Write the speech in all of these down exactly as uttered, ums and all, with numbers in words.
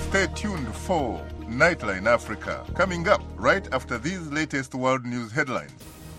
Stay tuned for Nightline Africa, coming up right after these latest world news headlines.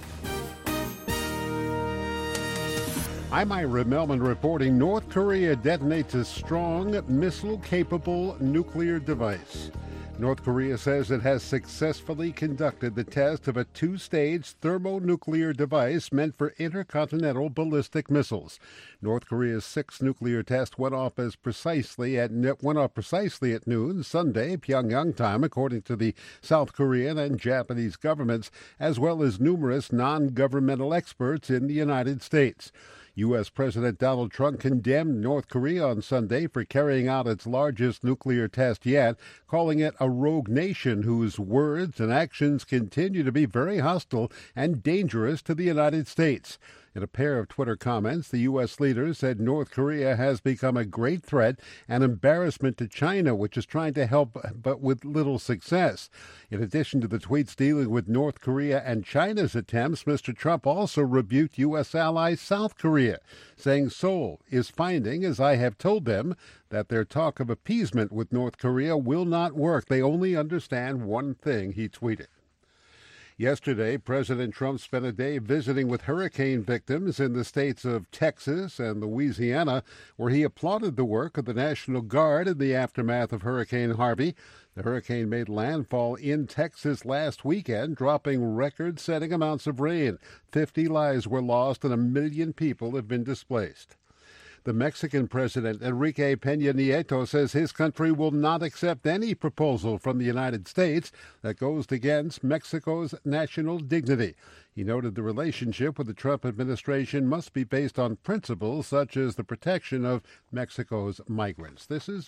I'm Ira Melman reporting North Korea detonates a strong missile-capable nuclear device. North Korea says it has successfully conducted the test of a two-stage thermonuclear device meant for intercontinental ballistic missiles. North Korea's sixth nuclear test went off as precisely at went off precisely at noon Sunday, Pyongyang time, according to the South Korean and Japanese governments, as well as numerous non-governmental experts in the United States. U S. President Donald Trump condemned North Korea on Sunday for carrying out its largest nuclear test yet, calling it a rogue nation whose words and actions continue to be very hostile and dangerous to the United States. In a pair of Twitter comments, the U S leader said North Korea has become a great threat and embarrassment to China, which is trying to help but with little success. In addition to the tweets dealing with North Korea and China's attempts, Mister Trump also rebuked U S ally South Korea, saying Seoul is finding, as I have told them, that their talk of appeasement with North Korea will not work. They only understand one thing, he tweeted. Yesterday, President Trump spent a day visiting with hurricane victims in the states of Texas and Louisiana, where he applauded the work of the National Guard in the aftermath of Hurricane Harvey. The hurricane made landfall in Texas last weekend, dropping record-setting amounts of rain. Fifty lives were lost and a million people have been displaced. The Mexican president, Enrique Peña Nieto, says his country will not accept any proposal from the United States that goes against Mexico's national dignity. He noted the relationship with the Trump administration must be based on principles such as the protection of Mexico's migrants. This is